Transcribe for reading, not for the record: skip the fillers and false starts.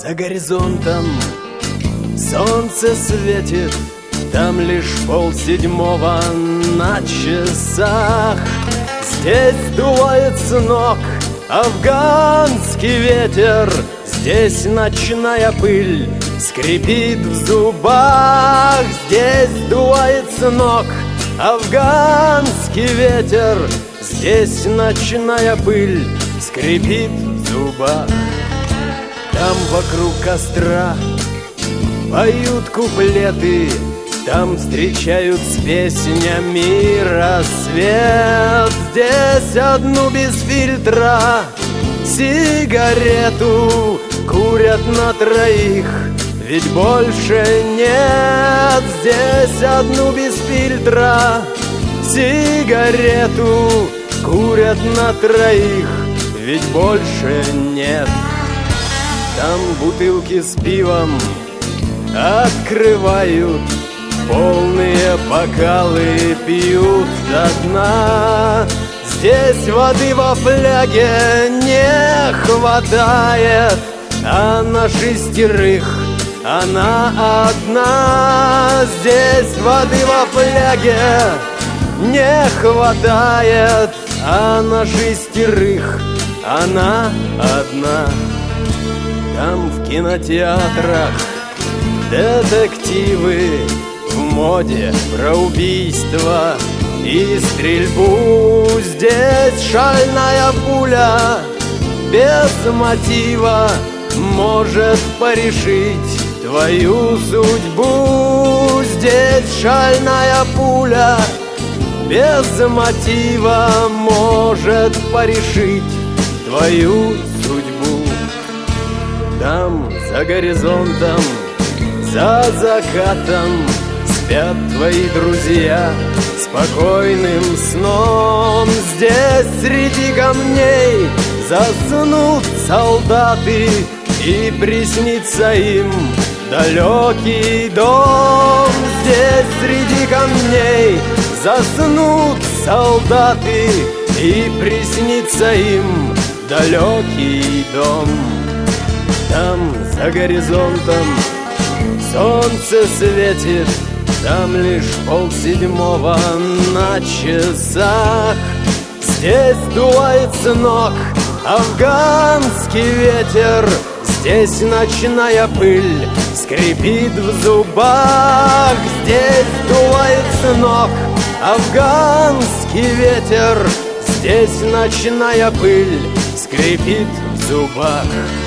За горизонтом солнце светит, там лишь 6:30 на часах. Здесь сдувает с ног афганский ветер, здесь ночная пыль скрипит в зубах. Здесь сдувает с ног афганский ветер, здесь ночная пыль скрипит в зубах. Там вокруг костра поют куплеты, там встречают с песнями рассвет. Здесь одну без фильтра сигарету курят на троих, ведь больше нет. Здесь одну без фильтра сигарету курят на троих, ведь больше нет. Там бутылки с пивом открывают, полные бокалы пьют до дна. Здесь воды во фляге не хватает, а на 6 она одна. Здесь воды во фляге не хватает, а на 6 она одна. Там в кинотеатрах детективы в моде про убийство и стрельбу. Здесь шальная пуля без мотива может порешить твою судьбу. Здесь шальная пуля без мотива может порешить твою судьбу. Там за горизонтом, за закатом спят твои друзья спокойным сном. Здесь среди камней заснут солдаты, и приснится им далекий дом. Здесь среди камней заснут солдаты, и приснится им далекий дом. Там за горизонтом солнце светит, там лишь 6:30 на часах. Здесь сдувает с ног афганский ветер, здесь ночная пыль скрипит в зубах. Здесь сдувает с ног афганский ветер, здесь ночная пыль скрипит в зубах.